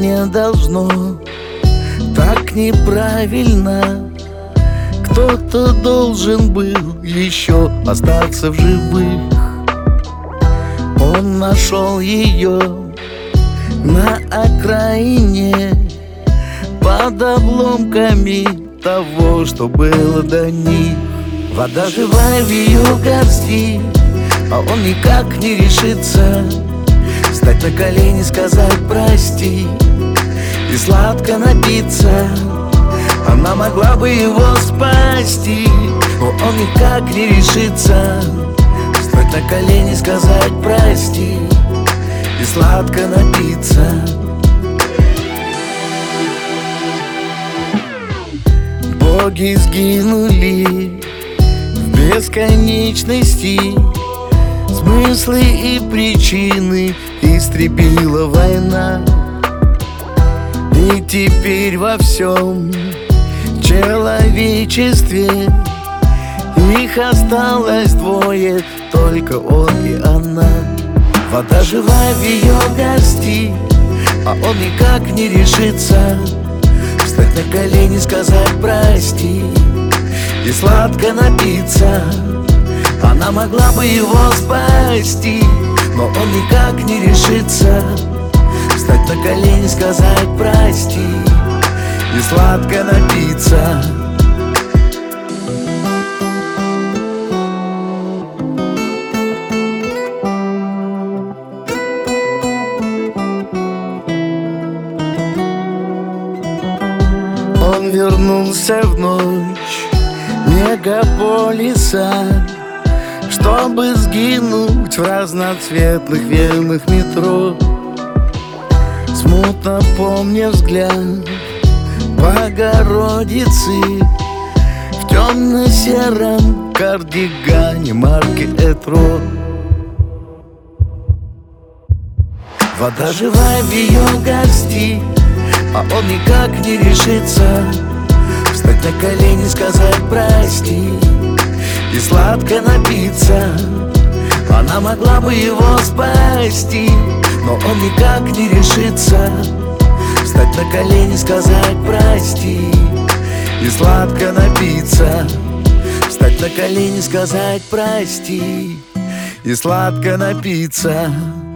не должно, так неправильно. Кто-то должен был еще остаться в живых. Он нашел ее на окраине, под обломками того, что было до них. Вода живая в ее горсти, а он никак не решится встать на колени, сказать прости и сладко напиться. Она могла бы его спасти, но он никак не решится встать на колени, сказать прости и сладко напиться. Боги сгинули в бесконечности, смыслы и причины истребила война. И теперь во всем человечестве их осталось двое, только он и она. Вода живая в ее горсти, а он никак не решится встать на колени, сказать прости и сладко напиться. Она могла бы его спасти, но он никак не решится встать на колени, сказать прости и сладко напиться. Он вернулся в ночь мегаполиса, чтобы сгинуть в разноцветных венах метро. Смутно помня взгляд Богородицы в темно-сером кардигане марки Этро. Вода живая в ее горсти, а он никак не решится встать на колени, сказать прости и сладко напиться. Она могла бы его спасти, но он никак не решится встать на колени, сказать прости и сладко напиться. Встать на колени, сказать прости и сладко напиться.